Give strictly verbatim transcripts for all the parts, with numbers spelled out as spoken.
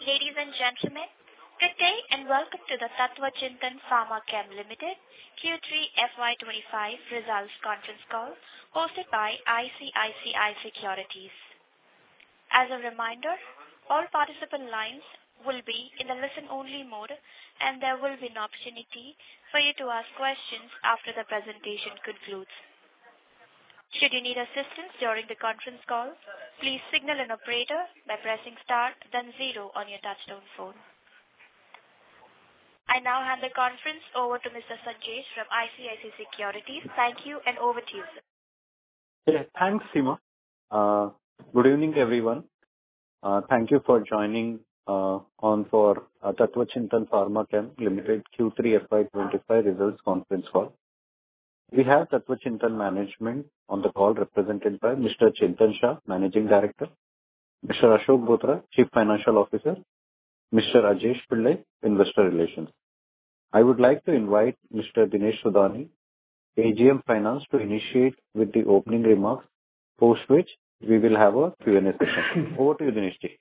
Ladies and gentlemen, good day and welcome to the Tattva Chintan Pharmachem Limited Q three F Y twenty-five results conference call hosted by I C I C I Securities. As a reminder, all participant lines will be in the listen-only mode and there will be an opportunity for you to ask questions after the presentation concludes. Should you need assistance during the conference call, please signal an operator by pressing star then zero on your touchtone phone. I now hand the conference over to Mister Sanjesh from I C I C I Securities. Thank you and over to you, sir. Yeah, thanks, Seema. Uh, good evening, everyone. Uh, thank you for joining uh, on for uh, Tattva Chintan Pharmachem Limited Q three F Y twenty-five results conference call. We have Tattva Chintan management on the call represented by Mister Chintan Shah, Managing Director, Mister Ashok Bothra, Chief Financial Officer, Mister Ajesh Pillai, Investor Relations. I would like to invite Mister Dinesh Sudani, A G M Finance, to initiate with the opening remarks, post which we will have a Q and A session. Over to you, Dinesh ji.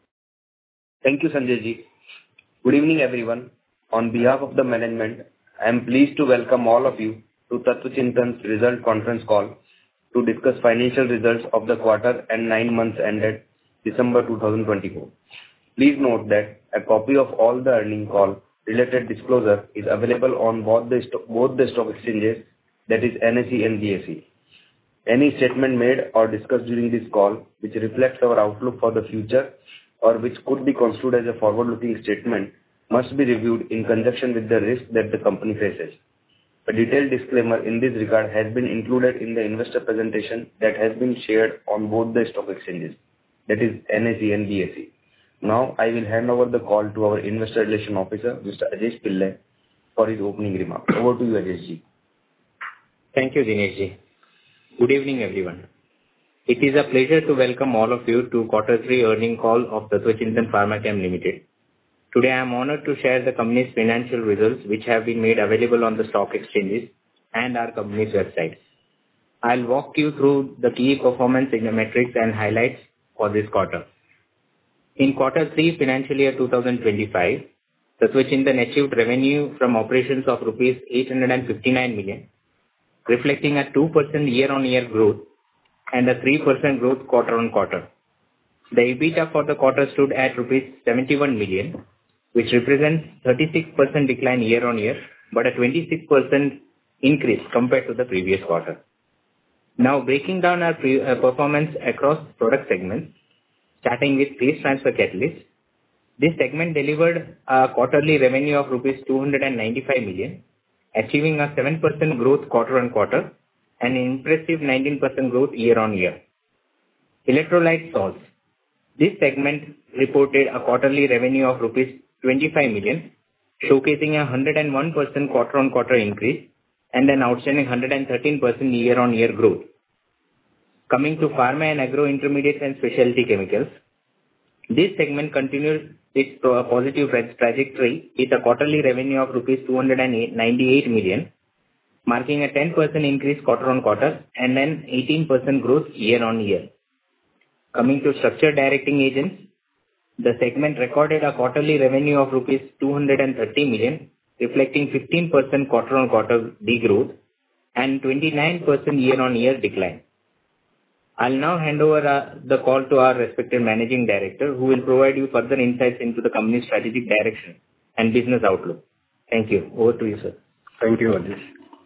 Thank you, Sanjay ji. Good evening, everyone. On behalf of the management, I am pleased to welcome all of you to Tattva Chintan's result conference call to discuss financial results of the quarter and nine months ended December two thousand twenty-four. Please note that a copy of all the earning call related disclosure is available on both the, sto- both the stock exchanges, that is N S E and B S E. Any statement made or discussed during this call which reflects our outlook for the future or which could be construed as a forward-looking statement must be reviewed in conjunction with the risk that the company faces. A detailed disclaimer in this regard has been included in the investor presentation that has been shared on both the stock exchanges, that is N S E and B S E. Now I will hand over the call to our Investor Relations Officer, Mister Ajesh Pillai, for his opening remarks. Over to you, Ajesh ji. Thank you, Dinesh ji. Good evening, everyone. It is a pleasure to welcome all of you to quarter three earning call of Tattva Chintan Pharmachem Limited. Today I am honored to share the company's financial results which have been made available on the stock exchanges and our company's website. I'll walk you through the key performance metrics and highlights for this quarter. In quarter three financial year two thousand twenty-five, Tattva Chintan achieved revenue from operations of rupees eight hundred fifty-nine million, reflecting a two percent year-on-year growth and a three percent growth quarter-on-quarter. The EBITDA for the quarter stood at rupees seventy-one million, which represents thirty-six percent decline year-on-year, but a twenty-six percent increase compared to the previous quarter. Now breaking down our pre- uh, performance across product segments, starting with phase transfer catalyst, this segment delivered a quarterly revenue of rupees two hundred ninety-five million, achieving a seven percent growth quarter-on-quarter and an impressive nineteen percent growth year-on-year. Electrolyte salts. This segment reported a quarterly revenue of rupees twenty-five million, showcasing a one hundred one percent quarter-on-quarter increase and an outstanding one hundred thirteen percent year-on-year growth. Coming to pharma and agro intermediates and specialty chemicals, this segment continued its positive trajectory with a quarterly revenue of rupees two hundred ninety-eight million, marking a ten percent increase quarter-on-quarter and an eighteen percent growth year-on-year. Coming to structured directing agents, the segment recorded a quarterly revenue of rupees two hundred thirty million, reflecting fifteen percent quarter-on-quarter degrowth and twenty-nine percent year-on-year decline. I'll now hand over uh, the call to our respected Managing Director, who will provide you further insights into the company's strategic direction and business outlook. Thank you. Over to you, sir. Thank you, Ajesh.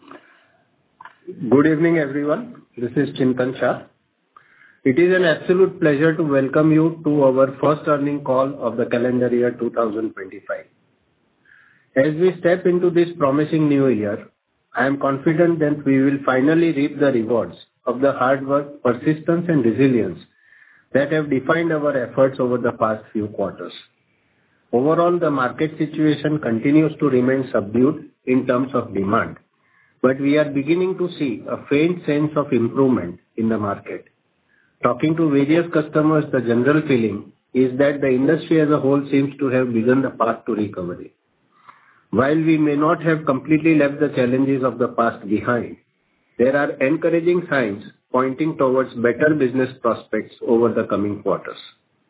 Good evening, everyone. This is Chintan Shah. It is an absolute pleasure to welcome you to our first earning call of the calendar year two thousand twenty-five. As we step into this promising new year, I am confident that we will finally reap the rewards of the hard work, persistence and resilience that have defined our efforts over the past few quarters. Overall, the market situation continues to remain subdued in terms of demand, but we are beginning to see a faint sense of improvement in the market. Talking to various customers, the general feeling is that the industry as a whole seems to have begun the path to recovery. While we may not have completely left the challenges of the past behind, there are encouraging signs pointing towards better business prospects over the coming quarters.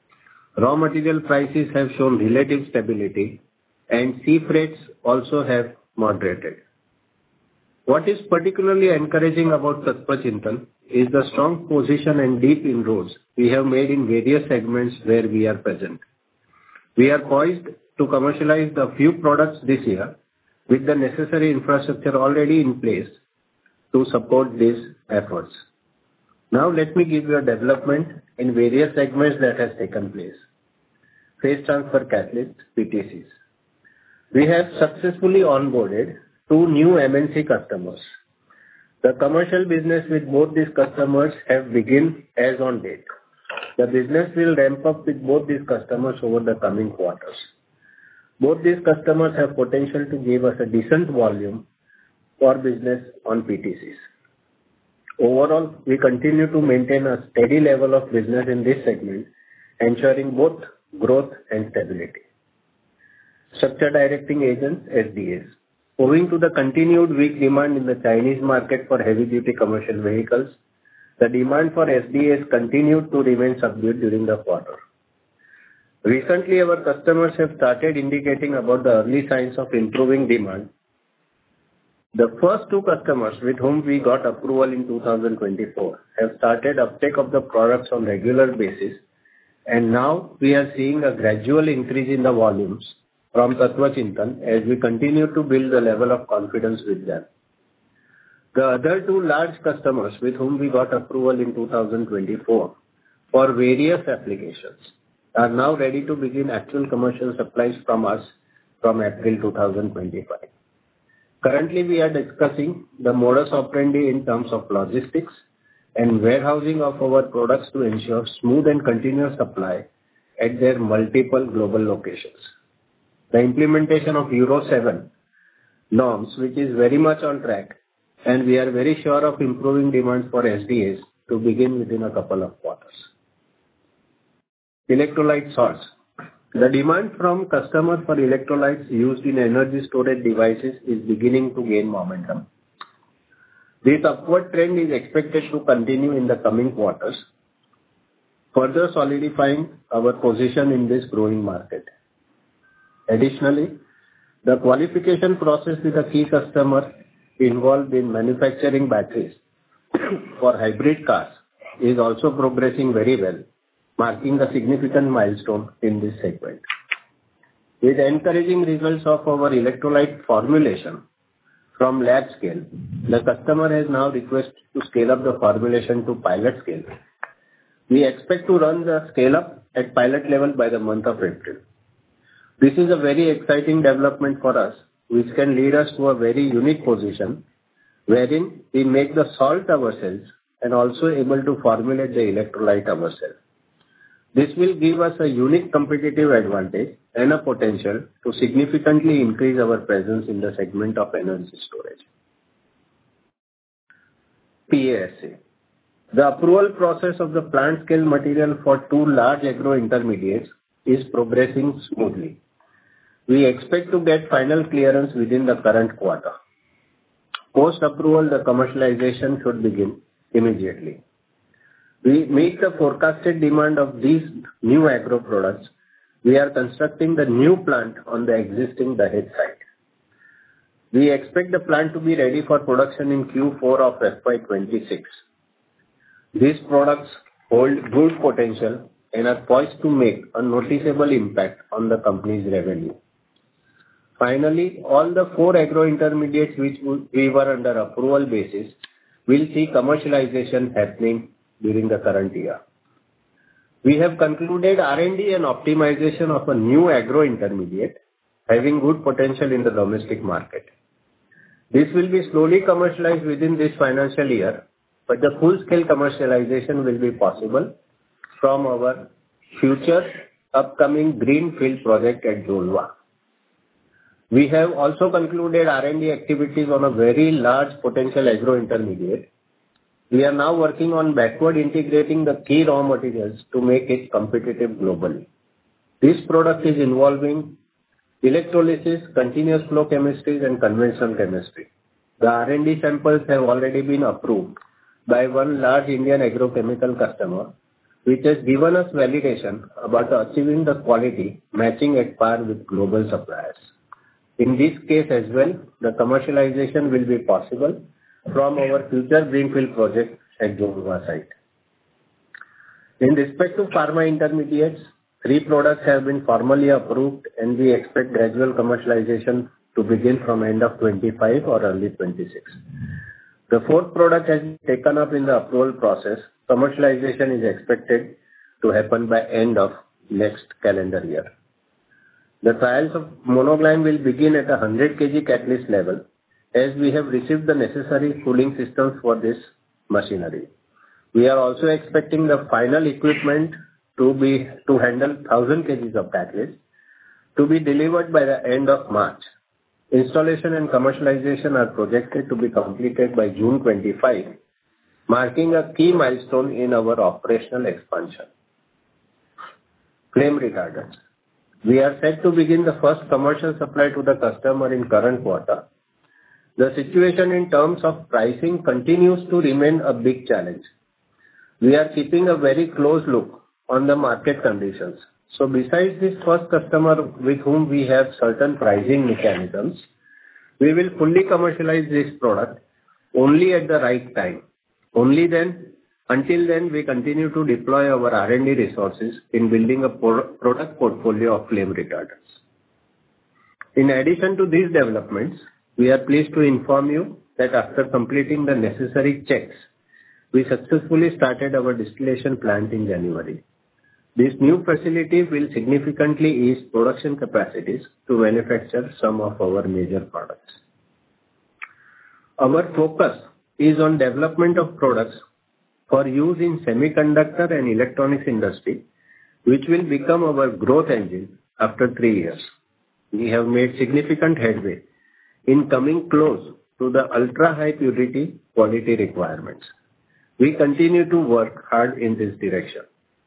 Raw material prices have shown relative stability, and sea freights also have moderated. What is particularly encouraging about Tattva Chintan is the strong position and deep inroads we have made in various segments where we are present. We are poised to commercialize the few products this year with the necessary infrastructure already in place to support these efforts. Now let me give you a development in various segments that has taken place. Phase transfer catalyst, P T Cs. We have successfully onboarded two new M N C customers. The commercial business with both these customers have begun as on date. The business will ramp up with both these customers over the coming quarters. Both these customers have potential to give us a decent volume for business on P T Cs. Overall, we continue to maintain a steady level of business in this segment, ensuring both growth and stability. Structure directing agents, S D As. Owing to the continued weak demand in the Chinese market for heavy-duty commercial vehicles, the demand for S D As continued to remain subdued during the quarter. Recently, our customers have started indicating about the early signs of improving demand. The first two customers with whom we got approval in two thousand twenty-four have started uptake of the products on regular basis, and now we are seeing a gradual increase in the volumes from Tattva Chintan as we continue to build the level of confidence with them. The other two large customers with whom we got approval in two thousand twenty-four for various applications are now ready to begin actual commercial supplies from us from April two thousand twenty-five. Currently, we are discussing the modus operandi in terms of logistics and warehousing of our products to ensure smooth and continuous supply at their multiple global locations. The implementation of Euro seven norms, which is very much on track, and we are very sure of improving demand for S D As to begin within a couple of quarters. Electrolyte salts. The demand from customers for electrolytes used in energy storage devices is beginning to gain momentum. This upward trend is expected to continue in the coming quarters, further solidifying our position in this growing market. Additionally, the qualification process with a key customer involved in manufacturing batteries for hybrid cars is also progressing very well, marking a significant milestone in this segment. With encouraging results of our electrolyte formulation from lab scale, the customer has now requested to scale up the formulation to pilot scale. We expect to run the scale up at pilot level by the month of April. This is a very exciting development for us, which can lead us to a very unique position wherein we make the salt ourselves and also able to formulate the electrolyte ourselves. This will give us a unique competitive advantage and a potential to significantly increase our presence in the segment of energy storage. P A S A. The approval process of the plant scale material for two large agro intermediates is progressing smoothly. We expect to get final clearance within the current quarter. Post-approval, the commercialization should begin immediately. We meet the forecasted demand of these new agro products. We are constructing the new plant on the existing Dahej site. We expect the plant to be ready for production in Q four of F Y twenty-six. These products hold good potential and are poised to make a noticeable impact on the company's revenue. Finally, all the four agro intermediates which we were under approval basis will see commercialization happening during the current year. We have concluded R and D and optimization of a new agro intermediate having good potential in the domestic market. This will be slowly commercialized within this financial year, but the full-scale commercialization will be possible from our future upcoming greenfield project at Jolwa. We have also concluded R and D activities on a very large potential agro intermediate. We are now working on backward integrating the key raw materials to make it competitive globally. This product is involving electrolysis, continuous flow chemistries, and conventional chemistry. The R and D samples have already been approved by one large Indian agrochemical customer which has given us validation about achieving the quality matching at par with global suppliers. In this case as well, the commercialization will be possible from our future greenfield project at Jodhpur site. In respect to pharma intermediates, three products have been formally approved, and we expect gradual commercialization to begin from end of twenty-five or early twenty-six. The fourth product has been taken up in the approval process. Commercialization is expected to happen by end of next calendar year. The trials of Monoglyme will begin at a one hundred kilograms catalyst level, as we have received the necessary cooling systems for this machinery. We are also expecting the final equipment to be to handle one thousand kilograms of catalyst to be delivered by the end of March. Installation and commercialization are projected to be completed by June twenty-five, marking a key milestone in our operational expansion. Flame retardants. We are set to begin the first commercial supply to the customer in current quarter. The situation in terms of pricing continues to remain a big challenge. We are keeping a very close look on the market conditions. So besides this first customer with whom we have certain pricing mechanisms, we will fully commercialize this product only at the right time. Only then, until then, we continue to deploy our R and D resources in building a product portfolio of flame retardants. In addition to these developments, we are pleased to inform you that after completing the necessary checks, we successfully started our distillation plant in January. This new facility will significantly ease production capacities to manufacture some of our major products. Our focus is on development of products for use in semiconductor and electronics industry, which will become our growth engine after three years. We have made significant headway in coming close to the ultra-high purity quality requirements. We continue to work hard in this direction.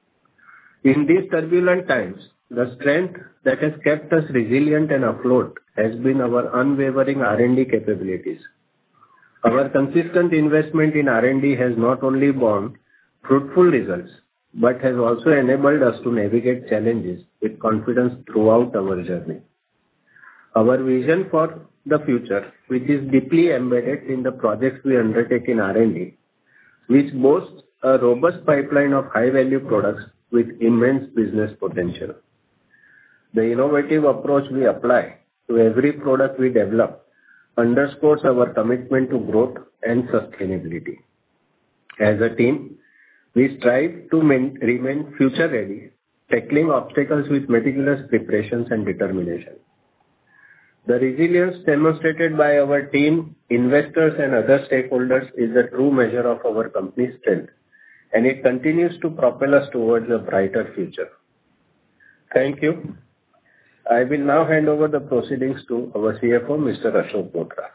In these turbulent times, the strength that has kept us resilient and afloat has been our unwavering R and D capabilities. Our consistent investment in R and D has not only borne fruitful results, but has also enabled us to navigate challenges with confidence throughout our journey. Our vision for the future, which is deeply embedded in the projects we undertake in R and D, which boasts a robust pipeline of high-value products with immense business potential. The innovative approach we apply to every product we develop underscores our commitment to growth and sustainability. As a team, we strive to main, remain future-ready, tackling obstacles with meticulous preparations and determination. The resilience demonstrated by our team, investors, and other stakeholders is a true measure of our company's strength, and it continues to propel us towards a brighter future. Thank you. I will now hand over the proceedings to our C F O, Mister Ashok Bothra.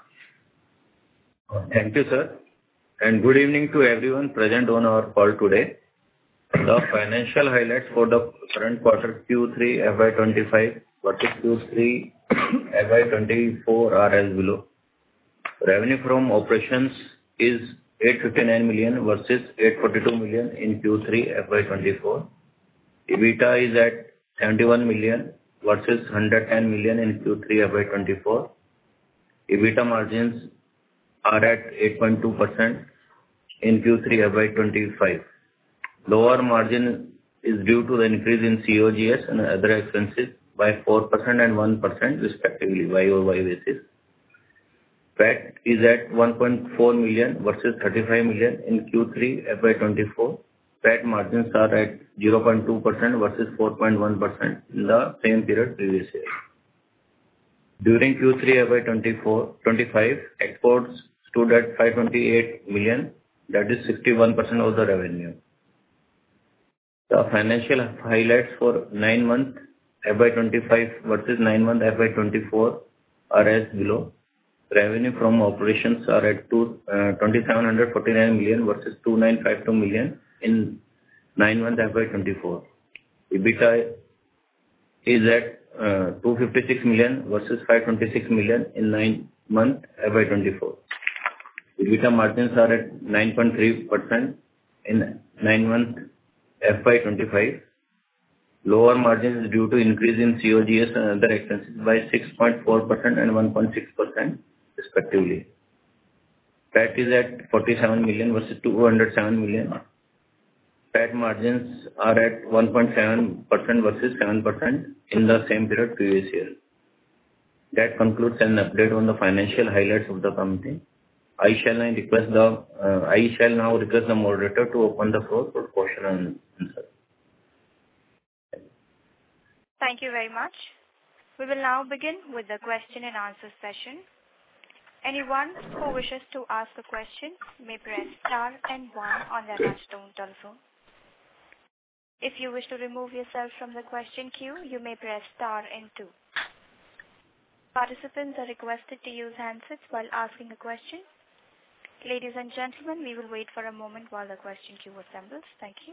Thank you, sir, and good evening to everyone present on our call today. The financial highlights for the current quarter Q three F Y twenty-five versus Q three F Y twenty-four are as below. Revenue from operations is eight hundred fifty-nine million versus eight hundred forty-two million in Q three F Y twenty-four. EBITDA is at seventy-one million versus one hundred ten million in Q three F Y twenty-four. EBITDA margins are at eight point two percent in Q three F Y twenty-five. Lower margin is due to the increase in C O G S and other expenses by four percent and one percent respectively Y O Y basis. P A T is at one point four million versus thirty-five million in Q three F Y twenty-four. P A T margins are at zero point two percent versus four point one percent in the same period previous year. During Q three F Y twenty-four twenty-five, exports stood at five hundred twenty-eight million, that is sixty-one percent of the revenue. The financial highlights for nine months F Y twenty-five versus nine months F Y twenty-four are as below. Revenue from operations are at two, uh, two thousand seven hundred forty-nine million versus two thousand nine hundred fifty-two million in nine months F Y twenty-four. EBITDA is at uh, two hundred fifty-six million versus five hundred twenty-six million in nine months F Y twenty-four. EBITDA margins are at nine point three percent in nine months F Y twenty-five. Lower margins due to increase in C O G S and other expenses by six point four percent and one point six percent respectively. P A T is at forty-seven million versus two hundred seven million. P A T margins are at one point seven percent versus seven percent in the same period previous year. That concludes an update on the financial highlights of the company. I shall now request the uh, I shall now request the moderator to open the floor for question and answer. Thank you very much. We will now begin with the question and answer session. Anyone who wishes to ask a question may press star and one on their touchtone telephone. If you wish to remove yourself from the question queue, you may press star and two. Participants are requested to use handsets while asking a question. Ladies and gentlemen, we will wait for a moment while the question queue assembles. Thank you.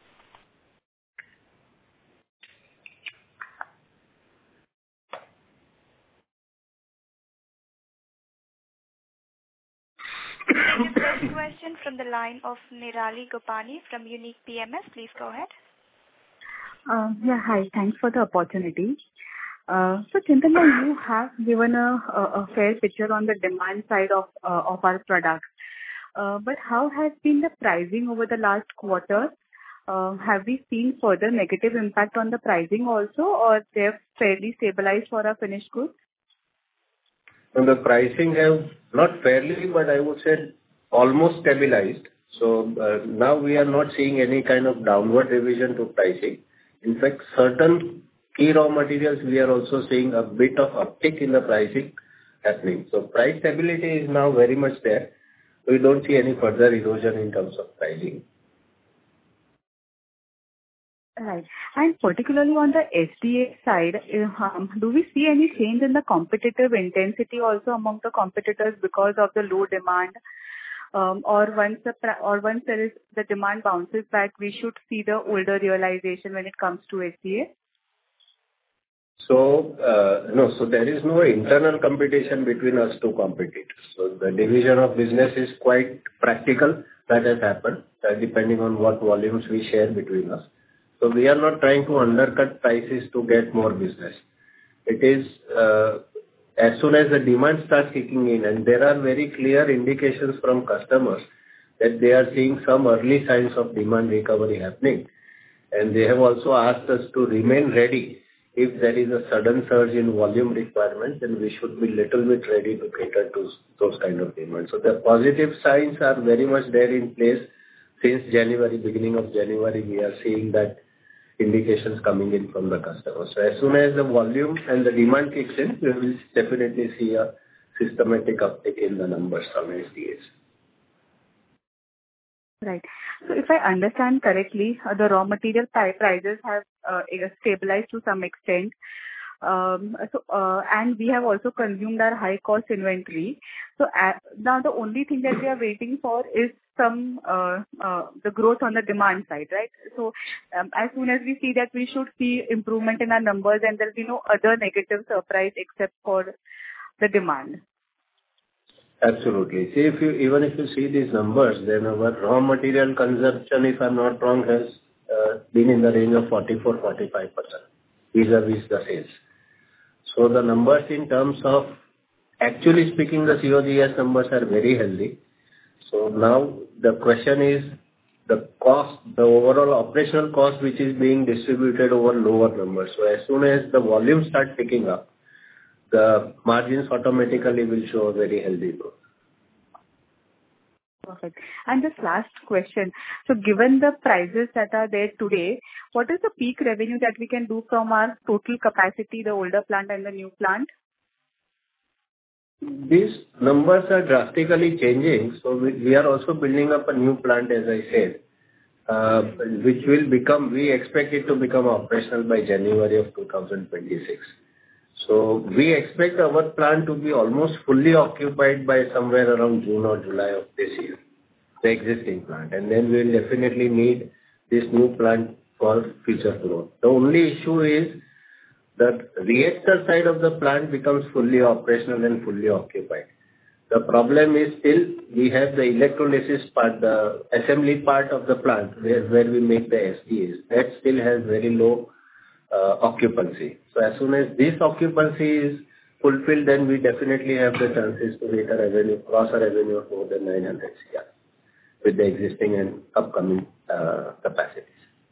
The first question from the line of Nirali Gopani from Unique P M S. Please go ahead. Uh, yeah, hi. Thanks for the opportunity. Uh, so, Chintan, you have given a, a, a fair picture on the demand side of uh, of our products. Uh, but how has been the pricing over the last quarter? Uh, have we seen further negative impact on the pricing also, or they've fairly stabilized for our finished goods? And the pricing have not fairly, but I would say almost stabilized. So uh, now we are not seeing any kind of downward revision to pricing. In fact, certain key raw materials, we are also seeing a bit of uptick in the pricing happening. So price stability is now very much there. We don't see any further erosion in terms of pricing. Right. And particularly on the S D A side, um, do we see any change in the competitive intensity also among the competitors because of the low demand? Um, or once the or once there is the demand bounces back, we should see the older realization when it comes to S D A? So, uh, no, so there is no internal competition between us two competitors. So the division of business is quite practical. That has happened, uh, depending on what volumes we share between us. So we are not trying to undercut prices to get more business. It is, uh, as soon as the demand starts kicking in, and there are very clear indications from customers that they are seeing some early signs of demand recovery happening. And they have also asked us to remain ready. If there is a sudden surge in volume requirements, then we should be little bit ready to cater to those kind of demands. So the positive signs are very much there in place. Since January, beginning of January, we are seeing that indications coming in from the customers. So as soon as the volume and the demand kicks in, we will definitely see a systematic uptick in the numbers from S D As. Right. So if I understand correctly, uh, the raw material prices have uh, stabilized to some extent. Um, so, uh, and we have also consumed our high cost inventory. So uh, now the only thing that we are waiting for is some uh, uh, the growth on the demand side, right? So um, as soon as we see that, we should see improvement in our numbers, and there will be no other negative surprise except for the demand. Absolutely. See, if you, even if you see these numbers, then our raw material consumption, if I'm not wrong, has uh, been in the range of forty-four to forty-five percent vis-a-vis the sales. So the numbers in terms of, actually speaking, the C O G S numbers are very healthy. So now the question is the cost, the overall operational cost, which is being distributed over lower numbers. So as soon as the volume start picking up, the margins automatically will show a very healthy growth. Perfect. And just last question. So given the prices that are there today, what is the peak revenue that we can do from our total capacity, the older plant and the new plant? These numbers are drastically changing. So we, we are also building up a new plant, as I said, uh, which will become, we expect it to become operational by January of two thousand twenty-six. So we expect our plant to be almost fully occupied by somewhere around June or July of this year, the existing plant. And then we will definitely need this new plant for future growth. The only issue is that reactor side of the plant becomes fully operational and fully occupied. The problem is still we have the electrolysis part, the assembly part of the plant, where where we make the S D As. That still has very low uh, occupancy. So as soon as this occupancy is fulfilled, then we definitely have the chances to hit a revenue, cross a revenue of more than nine hundred crore with the existing and upcoming uh, capacities.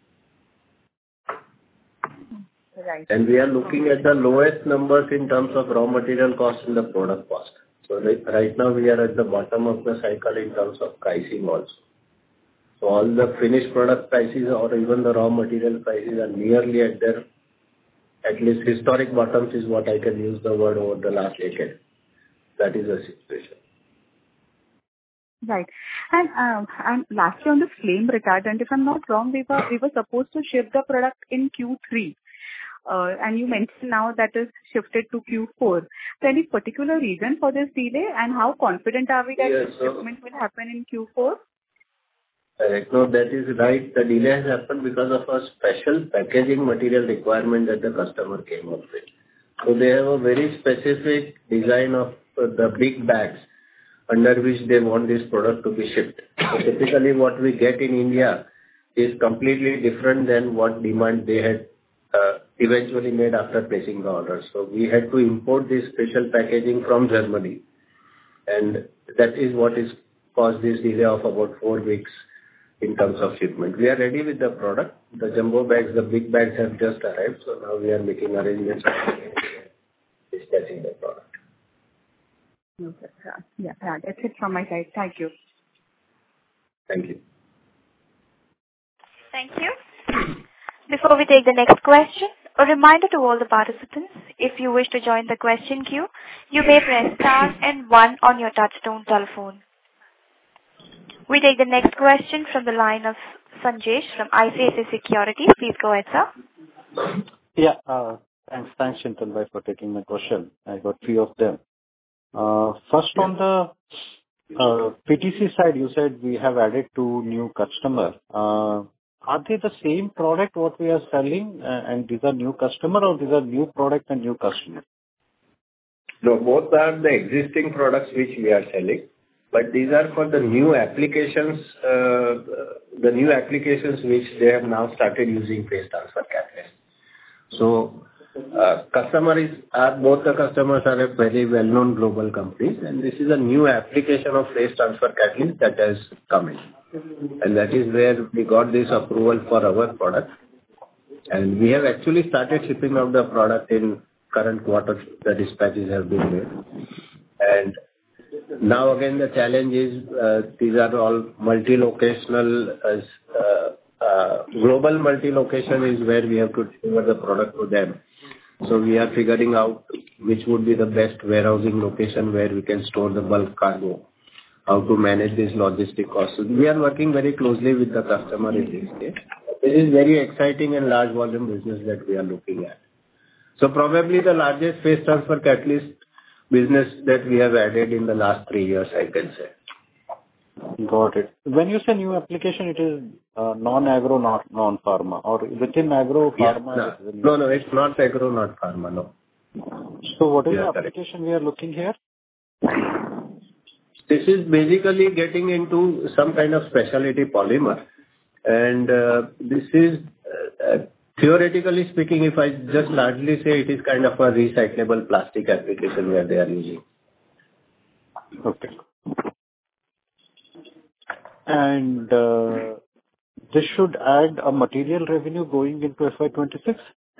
Right. And we are looking at the lowest numbers in terms of raw material cost and the product cost. So right, right now we are at the bottom of the cycle in terms of pricing also. So all the finished product prices or even the raw material prices are nearly at their, at least historic bottoms is what I can use the word over the last decade. That is the situation. Right. And um, and lastly, on the flame retardant, if I'm not wrong, we were we were supposed to ship the product in Q three. Uh, and you mentioned now that is shifted to Q four. So any particular reason for this delay, and how confident are we that Yes, the so- shipment will happen in Q four? Correct. No, that is right. The delay has happened because of a special packaging material requirement that the customer came up with. So they have a very specific design of uh, the big bags under which they want this product to be shipped. So typically, what we get in India is completely different than what demand they had uh, eventually made after placing the order. So we had to import this special packaging from Germany, and that is what is caused this delay of about four weeks in terms of shipment. We are ready with the product. The jumbo bags, the big bags have just arrived, so now we are making arrangements for dispatching the product. Okay. Yeah, yeah, yeah, that's it from my side. Thank you. Thank you. Thank you. Before we take the next question, a reminder to all the participants, if you wish to join the question queue, you may press star and one on your touchtone telephone. We take the next question from the line of Sanjesh from I C I C I Securities. Please go ahead, sir. Yeah, uh, thanks, thanks, Chintan bhai, for taking my question. I got few of them. Uh, First, on the uh, P T C side, you said we have added two new customer. Uh, Are they the same product what we are selling, uh, and these are new customer, or these are new product and new customer? No, both are the existing products which we are selling, but these are for the new applications, uh, the new applications which they have now started using phase transfer catalyst. So, uh, customer is, uh, both the customers are a very well-known global companies, and this is a new application of phase transfer catalyst that has come in. And that is where we got this approval for our product. And we have actually started shipping out the product in current quarter. The dispatches have been made. And now again, the challenge is, uh, these are all multi-locational, uh, uh, global multi-location is where we have to deliver the product to them. So we are figuring out which would be the best warehousing location where we can store the bulk cargo, how to manage this logistic cost. So we are working very closely with the customer in this case. This is very exciting and large volume business that we are looking at. So probably the largest phase transfer catalyst business that we have added in the last three years, I can say. Got it. When you say new application, it is uh, non-agro, not non-pharma, or within agro, Yeah, pharma? no, it is a new- no, no, it's not agro, not pharma, no. So what is Yeah, the correct. application we are looking here? This is basically getting into some kind of specialty polymer. And uh, this is, uh, uh, theoretically speaking, if I just largely say it is kind of a recyclable plastic application where they are using. Okay. And uh, this should add a material revenue going into F Y twenty-six?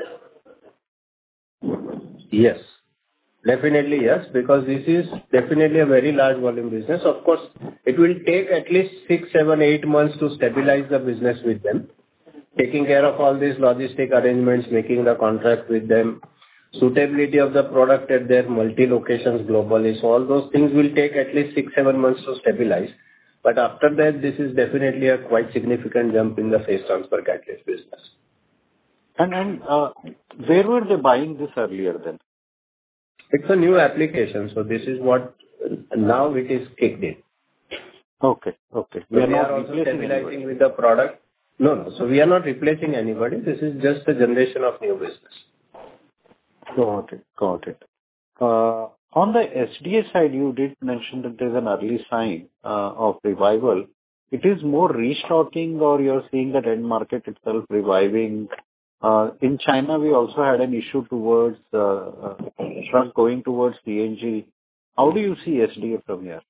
Yes. Definitely, yes, because this is definitely a very large volume business. Of course, it will take at least six, seven, eight months to stabilize the business with them, taking care of all these logistic arrangements, making the contract with them, suitability of the product at their multi-locations globally. So all those things will take at least six, seven months to stabilize. But after that, this is definitely a quite significant jump in the phase transfer catalyst business. And and uh, where were they buying this earlier then? It's a new application, so this is what now it is kicked in. Okay, okay. We are are, not also replacing stabilizing anybody. with the product. No, no. So we are not replacing anybody. This is just a generation of new business. Got it. Got it. Uh, On the S D A side, you did mention that there's an early sign uh, of revival. It is more restocking, or you're seeing that end market itself reviving? Uh, In China, we also had an issue towards uh, uh, truck going towards C N G. How do you see S D A from here?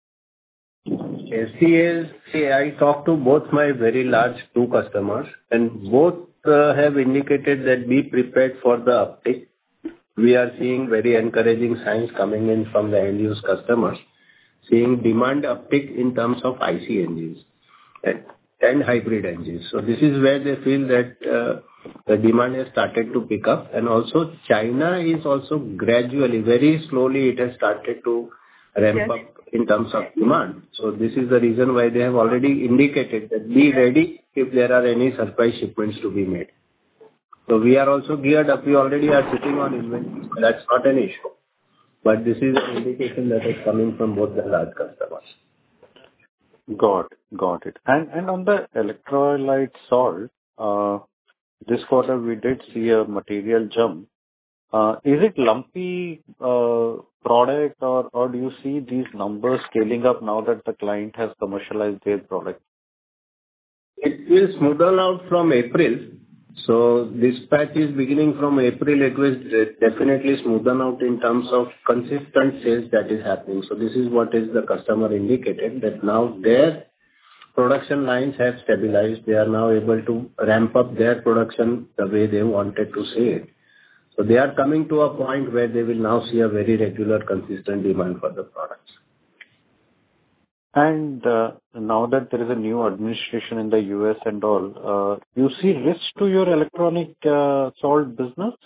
S D As, see, I talked to both my very large two customers, and both uh, have indicated that be prepared for the uptick. We are seeing very encouraging signs coming in from the end-use customers, seeing demand uptick in terms of I C engines and and hybrid engines. So this is where they feel that uh, the demand has started to pick up. And also, China is also gradually, very slowly, it has started to ramp Yes. up in terms of demand. So this is the reason why they have already indicated that be ready if there are any surprise shipments to be made. So we are also geared up. We already are sitting on inventory. That's not an issue. But this is an indication that is coming from both the large customers. Got got it. And and on the electrolyte salt, uh, this quarter we did see a material jump. Uh, Is it lumpy uh, product, or or do you see these numbers scaling up now that the client has commercialized their product? It will smoothen out from April. So this patch is beginning from April. It will de- definitely smoothen out in terms of consistent sales that is happening. So this is what is the customer indicated, that now their production lines have stabilized. They are now able to ramp up their production the way they wanted to see it. So they are coming to a point where they will now see a very regular, consistent demand for the products. And uh, now that there is a new administration in the U S and all, uh, you see risk to your electronic uh, salt business?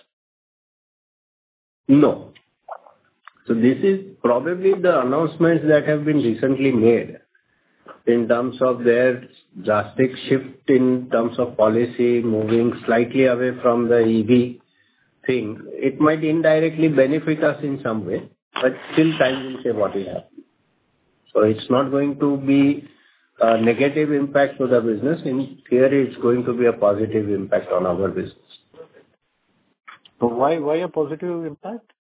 No. So this is probably the announcements that have been recently made in terms of their drastic shift in terms of policy, moving slightly away from the E V thing. It might indirectly benefit us in some way, but still time will say what will happen. So it's not going to be a negative impact to the business. In theory, it's going to be a positive impact on our business. So why why a positive impact?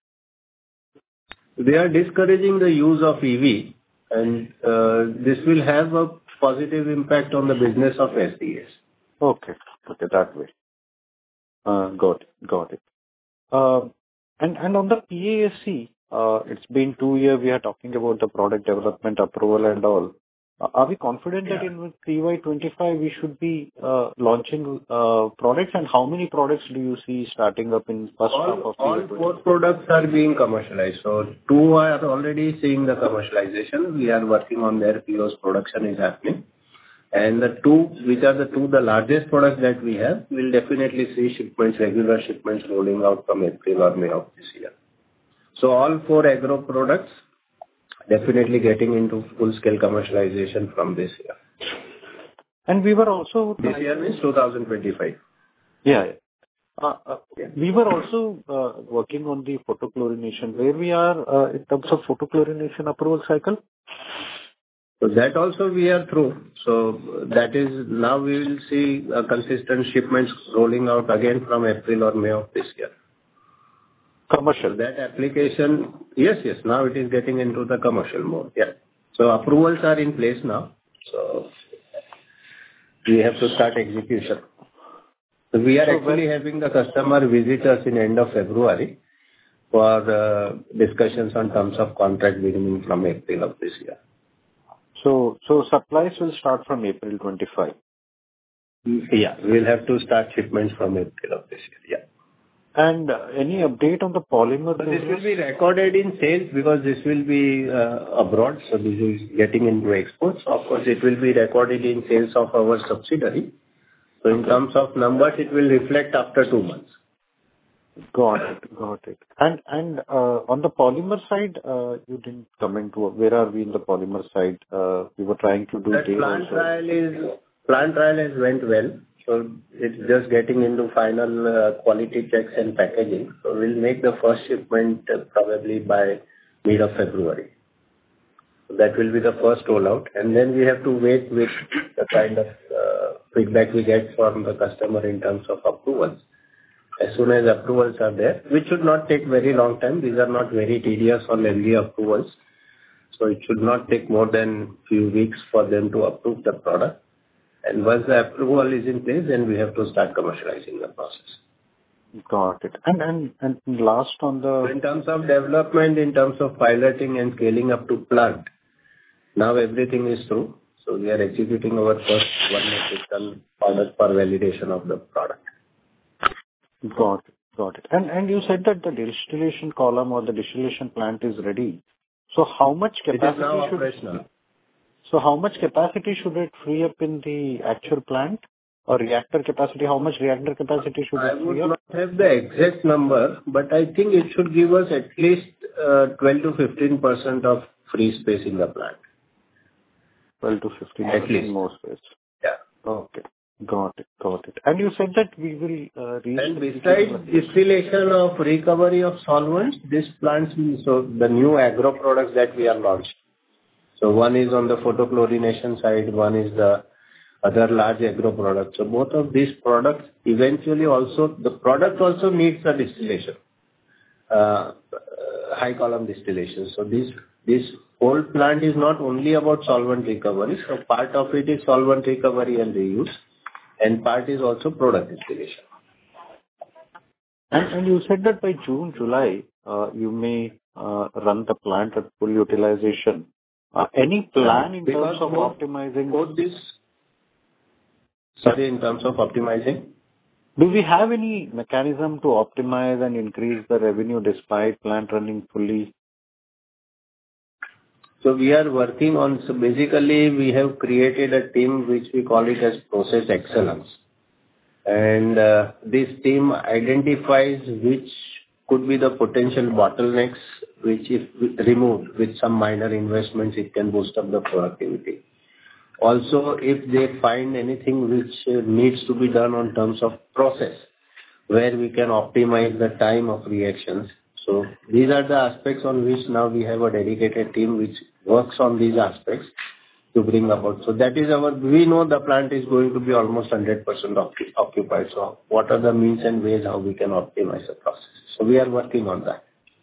They are discouraging the use of E V, and uh, this will have a positive impact on the business of S D S. Okay. Okay, that way. Uh, Got it. Got it. Uh, And and on the P A S C, uh, it's been two years we are talking about the product development approval and all. Uh, Are we confident that Yeah. in C Y twenty-five we should be uh, launching uh, products? And how many products do you see starting up in first half All of C Y all twenty-five? four products are being commercialized. So two are already seeing the commercialization. We are working on their P Os. Production is happening. And the two, which are the two, the largest products that we have, will definitely see shipments, regular shipments rolling out from April or May of this year. So all four agro products definitely getting into full-scale commercialization from this year. And we were also This year means two thousand twenty-five. yeah. yeah. Uh, uh, We were also uh, working on the photochlorination. Where we are uh, in terms of photochlorination approval cycle? So that also we are through. So that is now we will see uh, consistent shipments rolling out again from April or May of this year. Commercial. So that application, yes, yes, now it is getting into the commercial mode. Yeah. So approvals are in place now. So we have to start execution. So we are So actually when- having the customer visit us in end of February for uh, discussions on terms of contract beginning from April of this year. So so supplies will start from April twenty-five. Yeah, we'll have to start shipments from April of this year. Yeah. And uh, any update on the polymer But this will business? be recorded in sales because this will be uh, abroad, so this is getting into exports. Of course, it will be recorded in sales of our subsidiary. So in terms of numbers, it will reflect after two months. Got it. Got it. And and uh, on the polymer side, uh, you didn't comment to where are we in the polymer side? Uh, We were trying to do That deal plant also. trial is plant trial has went well, so it's just getting into final uh, quality checks and packaging. So we'll make the first shipment uh, probably by mid of February. So that will be the first rollout, and then we have to wait with the kind of uh, feedback we get from the customer in terms of approvals. as soon as approvals are there, which should not take very long time. These are not very tedious or lengthy approvals, so it should not take more than few weeks for them to approve the product. And once the approval is in place, then we have to start commercializing the process. Got it. And and and last on the... In terms of development, in terms of piloting and scaling up to plant, now everything is through, so we are executing our first one metric ton product for validation of the product. Got it. Got it. And and you said that the distillation column or the distillation plant is ready. So how much capacity It is now should... operational. So how much capacity should it free up in the actual plant or reactor capacity? How much reactor capacity should I it would free up? not have the exact number, but I think it should give us at least uh, twelve to fifteen percent of free space in the plant. twelve to fifteen At percent least. more space. Yeah. Okay. Got it. Got it. And you said that we will uh, reach... And besides distillation of recovery of solvents, this plant, so the new agro products that we are launched. So one is on the photochlorination side, one is the other large agro product. So both of these products eventually also, the product also needs a distillation, uh, high column distillation. So this, this whole plant is not only about solvent recovery, so part of it is solvent recovery and reuse, and part is also product distillation. And and you said that by June, July, uh, you may uh, run the plant at full utilization. Uh, Any plan in terms Because of both- optimizing? Both this, sorry, in terms of optimizing? Do we have any mechanism to optimize and increase the revenue despite plant running fully? So we are working on, so basically we have created a team which we call it as process excellence. And uh, this team identifies which could be the potential bottlenecks, which if removed with some minor investments, it can boost up the productivity. Also, if they find anything which uh, needs to be done on terms of process, where we can optimize the time of reactions. So these are the aspects on which now we have a dedicated team which works on these aspects to bring about. So that is our... We know the plant is going to be almost one hundred percent occu- occupied. So what are the means and ways how we can optimize the process? So we are working on that.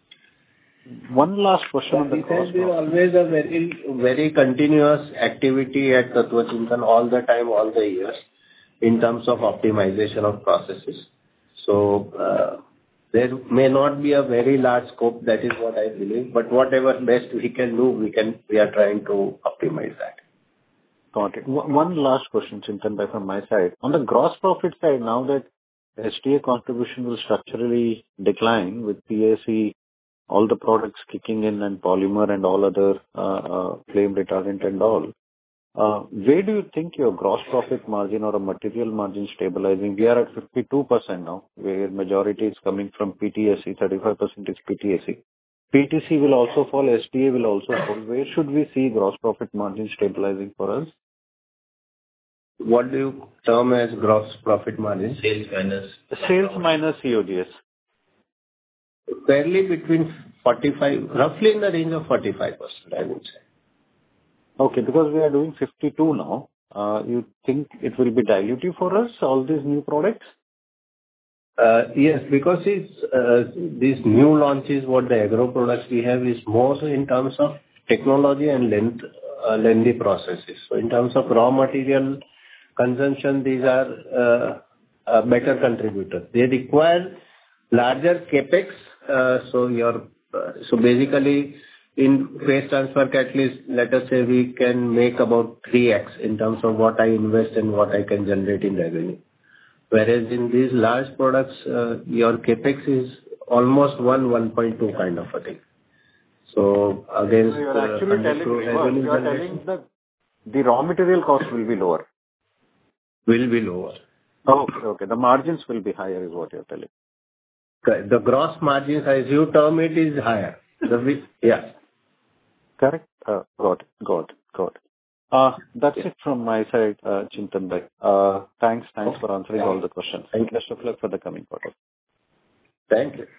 One last question on the This cost. has been always a very, very continuous activity at Tattva Chintan all the time, all the years, in terms of optimization of processes. So, uh, there may not be a very large scope, that is what I believe, but whatever best we can do, we can, we are trying to optimize that. Got it. One one last question, Chintan bhai, from my side. On the gross profit side, now that S T A contribution will structurally decline with P A C, all the products kicking in and polymer and all other uh, uh, flame retardant and all, uh, where do you think your gross profit margin or a material margin stabilizing? We are at fifty-two percent now, where majority is coming from P T S C, thirty-five percent is P T S C. P T C will also fall, S T A will also fall. Where should we see gross profit margin stabilizing for us? What do you term as gross profit margin? Sales minus. Sales minus C O G S. Fairly between forty-five, roughly in the range of forty-five percent, I would say. Okay, because we are doing fifty-two now, uh, you think it will be dilutive for us, all these new products? Uh, Yes, because it's uh, these new launches, what the agro products we have is more so in terms of technology and length, uh, lengthy processes. So in terms of raw material consumption, these are uh, a better contributor. They require larger CapEx, uh, so your, uh, so basically in phase transfer catalyst, let us say we can make about three x in terms of what I invest and what I can generate in revenue. Whereas in these large products, uh, your CapEx is almost one, one point two kind of a thing. So against So you are actually uh, telling me, revenue you are generation telling that the raw material cost will be lower. will be lower. Okay, okay. The margins will be higher, is what you're telling. Correct. The gross margins, as you term it, is higher. The wi- yeah. Correct? Uh, Got it. Got it. Got it. Uh, That's it from my side, uh, Chintan bhai. Uh, Thanks, thanks for answering all the questions. Thank you. Best of luck for the coming quarter. Thank you.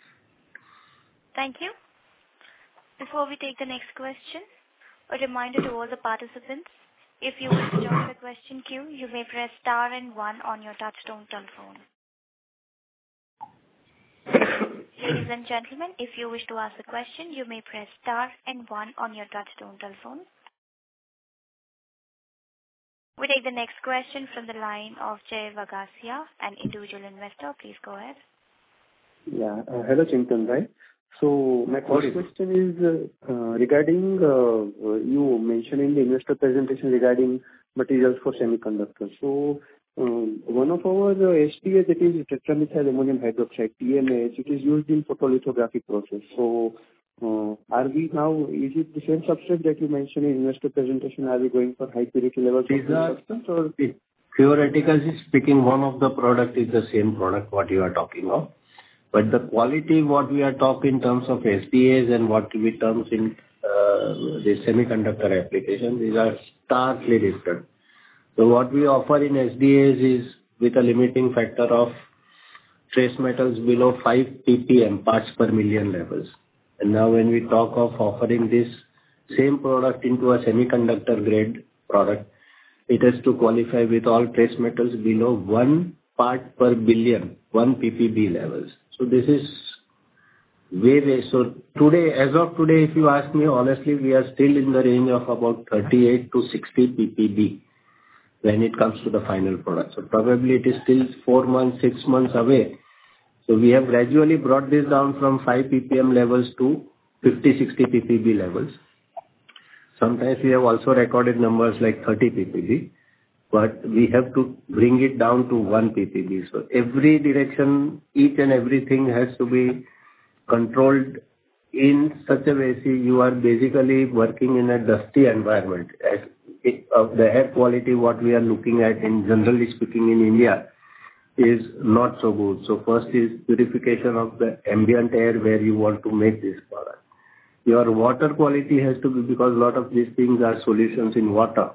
Thank you. Before we take the next question, a reminder to all the participants, if you wish to join the question queue, you may press star and one on your touchtone telephone. Ladies and gentlemen, if you wish to ask a question, you may press star and one on your touchtone telephone. We take the next question from the line of Jay Vagasia, an individual investor. Please go ahead. Yeah. Uh, hello, Chintan, right? So my first question is uh, uh, regarding uh, uh, you mentioned in the investor presentation regarding materials for semiconductors. So um, one of our uh, S T A, that is tetramethyl ammonium hydroxide, T M A H, it is used in photolithography process. So uh, are we now, is it the same substance that you mentioned in investor presentation? Are we going for high purity levels of this substance? Or theoretically speaking, one of the product is the same product what you are talking of. But the quality what we are talking in terms of S D As and what we terms in uh, the semiconductor application, these are starkly different. So what we offer in S D As is with a limiting factor of trace metals below five p p m, parts per million levels. And now when we talk of offering this same product into a semiconductor grade product, it has to qualify with all trace metals below one part per billion, one p p b levels. So this is way, way. So today, as of today, if you ask me honestly, we are still in the range of about thirty-eight to sixty p p b when it comes to the final product. So probably it is still four months, six months away. So we have gradually brought this down from five p p m levels to fifty, sixty p p b levels. Sometimes we have also recorded numbers like thirty p p b. But we have to bring it down to one p p b. So every direction, each and everything has to be controlled in such a way. See, you are basically working in a dusty environment. As it, uh, the air quality, what we are looking at, in generally speaking in India, is not so good. So first is purification of the ambient air where you want to make this product. Your water quality has to be, because a lot of these things are solutions in water.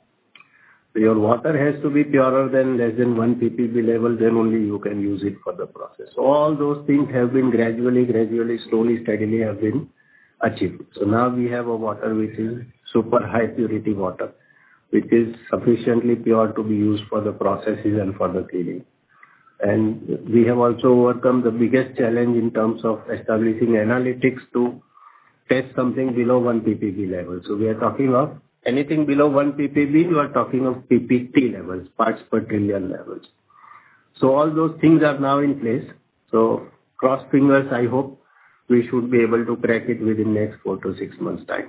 Your water has to be purer than less than one p p b level, then only you can use it for the process. So all those things have been gradually, gradually, slowly, steadily have been achieved. So now we have a water which is super high purity water, which is sufficiently pure to be used for the processes and for the cleaning. And we have also overcome the biggest challenge in terms of establishing analytics to test something below one p p b level. So we are talking of anything below one p p b, you are talking of P P T levels, parts per trillion levels. So all those things are now in place. So cross fingers, I hope we should be able to crack it within next four to six months time.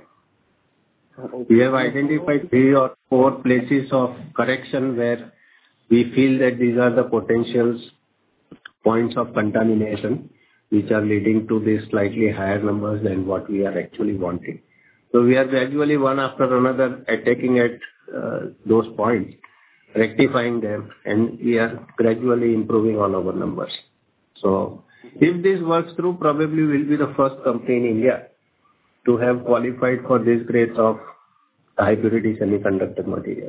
We have identified three or four places of correction where we feel that these are the potentials, points of contamination, which are leading to these slightly higher numbers than what we are actually wanting. So we are gradually one after another attacking at uh, those points, rectifying them, and we are gradually improving on our numbers. So if this works through, probably we'll be the first company in India to have qualified for this grades of high purity semiconductor material.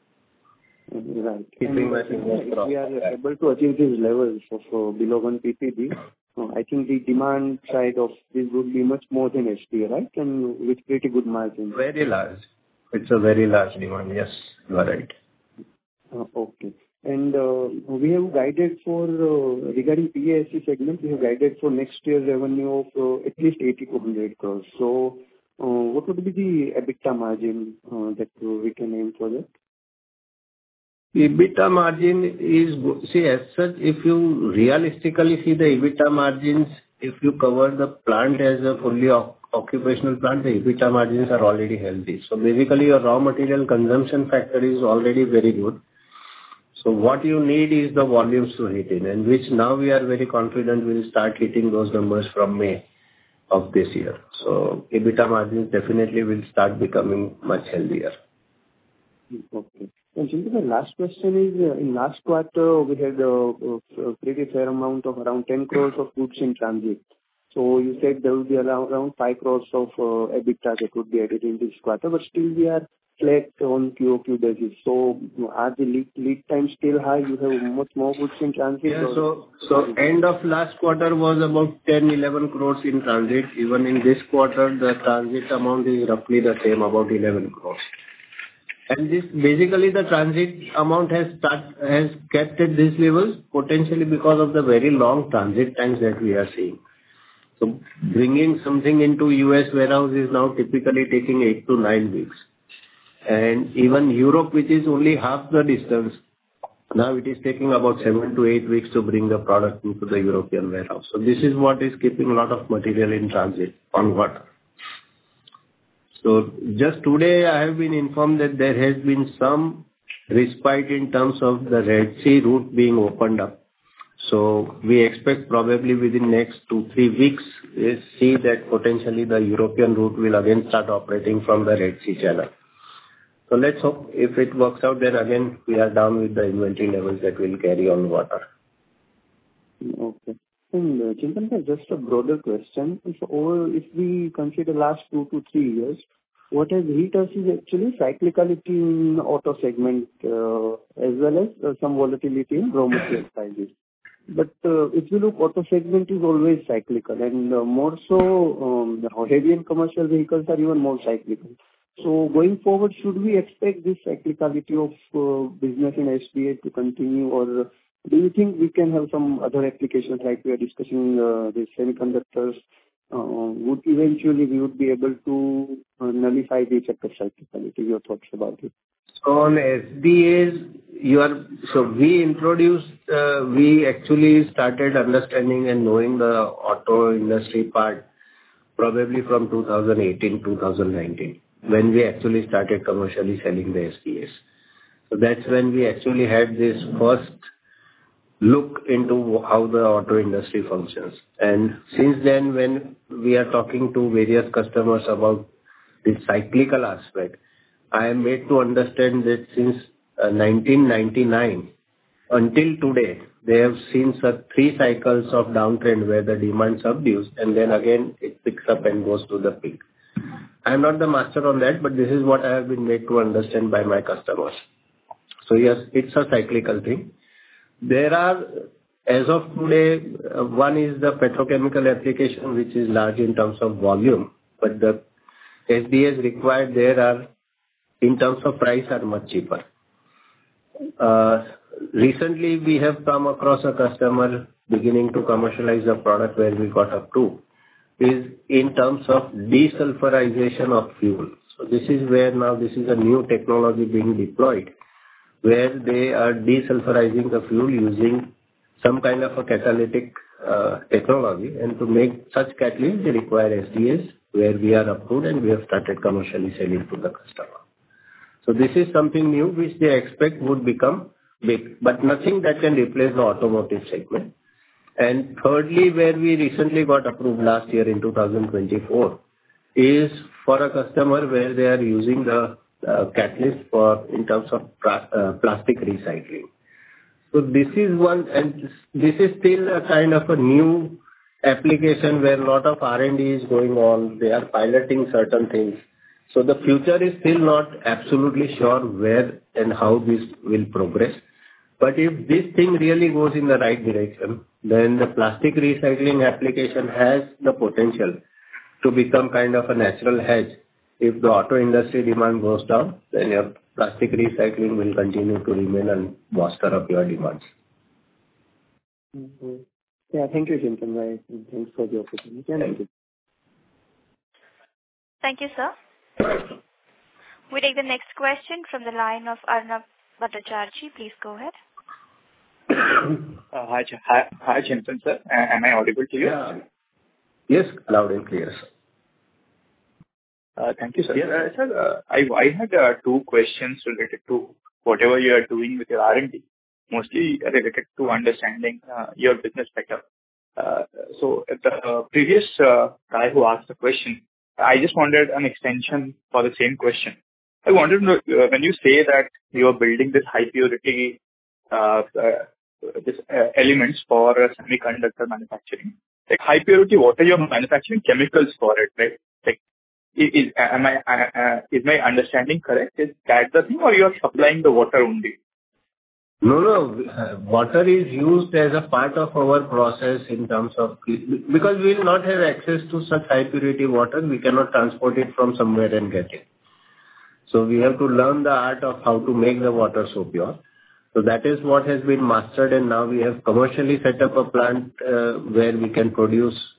Right. And if we are able to achieve these levels of uh, below one p p b, uh, I think the demand side of this would be much more than H T A, right? And with pretty good margin. Very large. It's a very large demand. Yes, you are right. Uh, okay. And uh, we have guided for, uh, regarding P A S C segment, we have guided for next year's revenue of uh, at least eighty to one hundred crores. So uh, what would be the EBITDA margin uh, that uh, we can aim for that? EBITDA margin is, see, as such, if you realistically see the EBITDA margins, if you cover the plant as a fully occupational plant, the EBITDA margins are already healthy. So basically, your raw material consumption factor is already very good. So what you need is the volumes to hit in, and which now we are very confident will start hitting those numbers from May of this year. So EBITDA margins definitely will start becoming much healthier. Okay. And Chintan, the last question is, uh, in last quarter, we had uh, a pretty fair amount of around ten crores of goods in transit. So you said there will be around, around five crores of uh, EBITDA that would be added in this quarter, but still we are flat on Q O Q basis. So are the lead, lead times still high? You have much more goods in transit? Yeah, so, so end of last quarter was about ten, eleven crores in transit. Even in this quarter, the transit amount is roughly the same, about eleven crores. And this, basically the transit amount has start, has kept at these levels, potentially because of the very long transit times that we are seeing. So bringing something into U S warehouse is now typically taking eight to nine weeks. And even Europe, which is only half the distance, now it is taking about seven to eight weeks to bring the product into the European warehouse. So this is what is keeping a lot of material in transit on water. So just today, I have been informed that there has been some respite in terms of the Red Sea route being opened up. So we expect probably within next two, three weeks, we see that potentially the European route will again start operating from the Red Sea channel. So let's hope if it works out, then again, we are down with the inventory levels that will carry on water. Okay. And uh, Chintan, just a broader question. If over, if we consider last two to three years, what has hit us is actually cyclicality in auto segment, uh, as well as uh, some volatility in raw material prices. But uh, if you look, auto segment is always cyclical, and uh, more so, um, the heavy and commercial vehicles are even more cyclical. So going forward, should we expect this cyclicality of uh, business in S D A to continue, or do you think we can have some other applications like we are discussing uh, the semiconductors, uh, would eventually we would be able to uh, nullify the effect of cyclicality? Your thoughts about it? So on S D As, you are, so we introduced, uh, we actually started understanding and knowing the auto industry part probably from two thousand eighteen, two thousand nineteen, when we actually started commercially selling the S D As. So that's when we actually had this first look into how the auto industry functions. And since then, when we are talking to various customers about the cyclical aspect, I am made to understand that since uh, nineteen ninety-nine until today, they have seen such three cycles of downtrend where the demand subdues and then again it picks up and goes to the peak. I am not the master on that, but this is what I have been made to understand by my customers. So yes, it's a cyclical thing. There are, as of today, uh, one is the petrochemical application, which is large in terms of volume, but the S D As required there are, in terms of price, are much cheaper. Uh, recently, we have come across a customer beginning to commercialize the product where we got approved, is in terms of desulfurization of fuel. So this is where now this is a new technology being deployed, where they are desulfurizing the fuel using some kind of a catalytic uh, technology, and to make such catalysts, they require S D As, where we are approved and we have started commercially selling to the customer. So this is something new which they expect would become big, but nothing that can replace the automotive segment. And thirdly, where we recently got approved last year in two thousand twenty-four, is for a customer where they are using the uh, catalyst for in terms of pra- uh, plastic recycling. So this is one, and this is still a kind of a new application where a lot of R and D is going on. They are piloting certain things. So the future is still not absolutely sure where and how this will progress. But if this thing really goes in the right direction, then the plastic recycling application has the potential to become kind of a natural hedge. If the auto industry demand goes down, then your plastic recycling will continue to remain and bolster up your demands. Mm-hmm. Yeah, thank you, Chintan. Thanks for the opportunity. Thank you. Thank you, sir. We take the next question from the line of Arnab Bhattacharjee. Please go ahead. Uh, hi, hi, hi, Chintan, sir. Uh, am I audible to you? Yeah. Yes, loud and clear, sir. Uh, thank you, sir. Yeah, uh, sir, uh, I, I had uh, two questions related to whatever you are doing with your R and D, mostly related to understanding uh, your business better. Uh, so the uh, previous uh, guy who asked the question, I just wanted an extension for the same question. I wanted to know, uh, when you say that you are building this high purity uh, uh, this uh, elements for uh, semiconductor manufacturing, like high purity, what are your manufacturing chemicals for it, right? Like, is, is am I uh, uh, is my understanding correct? Is that the thing, or you are supplying the water only? No, no. Uh, water is used as a part of our process in terms of, because we will not have access to such high purity water, we cannot transport it from somewhere and get it. So we have to learn the art of how to make the water so pure. So that is what has been mastered, and now we have commercially set up a plant uh, where we can produce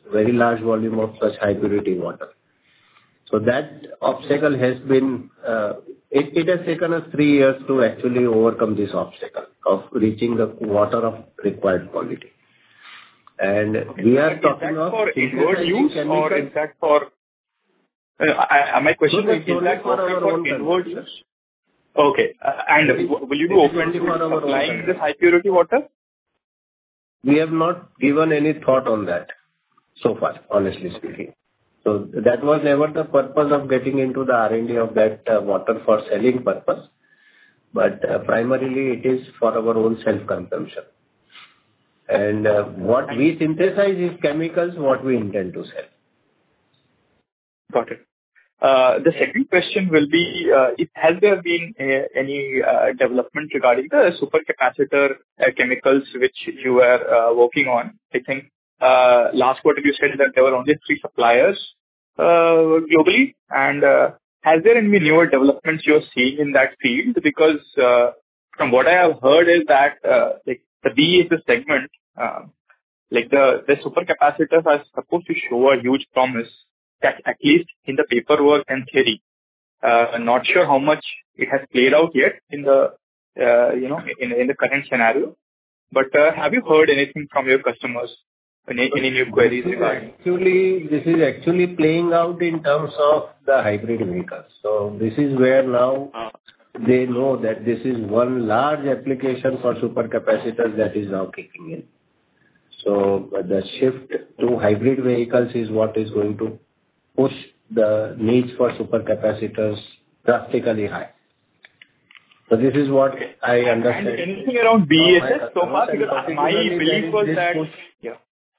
very large volume of such high purity water. So that obstacle has been, uh, it, it has taken us three years to actually overcome this obstacle of reaching the water of required quality. And we are talking of... for inward use or is that for... Uh, I, my question no, is, is that for our for own inward use? Okay. Uh, and is, will you be open to supplying this high purity water? We have not given any thought on that so far, honestly speaking. So that was never the purpose of getting into the R and D of that uh, water for selling purpose. But uh, primarily it is for our own self-consumption. And uh, what we synthesize is chemicals, what we intend to sell. Got it. Uh, the second question will be, uh, if, has there been uh, any uh, development regarding the supercapacitor uh, chemicals which you were uh, working on? I think uh, last quarter you said that there were only three suppliers uh, globally. And uh, has there any newer developments you're seeing in that field? Because uh, from what I have heard is that uh, like the B E S S segment, uh, like the, the supercapacitors are supposed to show a huge promise, that at least in the paperwork and theory. Uh, I'm not sure how much it has played out yet in the, uh, you know, in, in the current scenario. But uh, have you heard anything from your customers? Any, any new queries regarding? Actually, this is actually playing out in terms of the hybrid vehicles. So this is where now they know that this is one large application for supercapacitors that is now kicking in. So the shift to hybrid vehicles is what is going to push the needs for supercapacitors drastically high. So this is what I understand. And anything around B E S S so far? Because my belief was that... Yeah.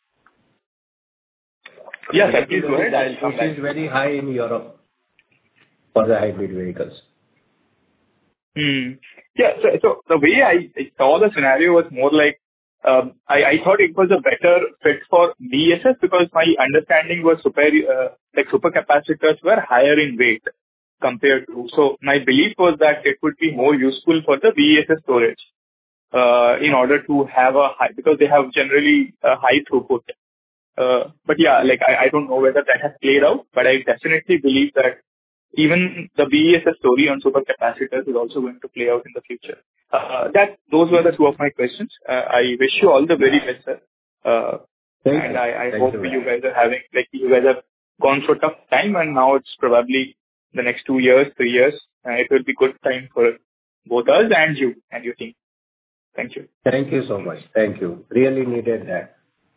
Yes, sir, please go ahead. I'll come back. It is very high in Europe for the hybrid vehicles. Hmm. Yeah, so, so the way I, I saw the scenario was more like, Um, I, I thought it was a better fit for B E S S because my understanding was super, uh, like supercapacitors were higher in weight compared to. So my belief was that it would be more useful for the B E S S storage uh, in order to have a high, because they have generally a high throughput. Uh, but yeah, like I, I don't know whether that has played out, but I definitely believe that even the B E S S story on supercapacitors is also going to play out in the future. Uh, that those were the two of my questions. Uh, I wish you all the very best, sir. Uh, and I, I hope you, you guys are having, like you guys have gone through a tough time, and now it's probably the next two years, three years. Uh, it will be good time for both us and you and your team. Thank you. Thank you so much. Thank you. Really needed that.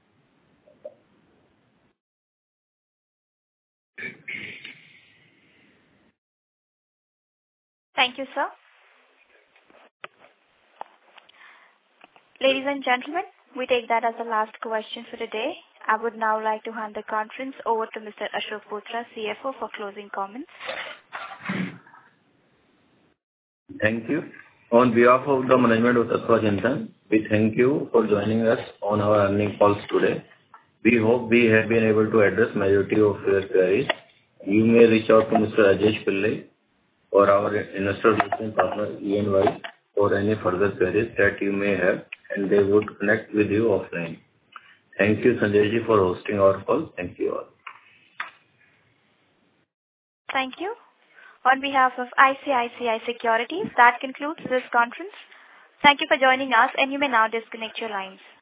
Thank you, sir. Ladies and gentlemen, we take that as the last question for today. I would now like to hand the conference over to Mister Ashok Bothra, C F O, for closing comments. Thank you. On behalf of the management of Tattva Chintan, we thank you for joining us on our earnings calls today. We hope we have been able to address majority of your queries. You may reach out to Mister Rajesh Pillai or our investor relations partner E and Y for any further queries that you may have, and they would connect with you offline. Thank you, Sanjay ji, for hosting our call. Thank you all. Thank you. On behalf of I C I C I Securities, that concludes this conference. Thank you for joining us, and you may now disconnect your lines.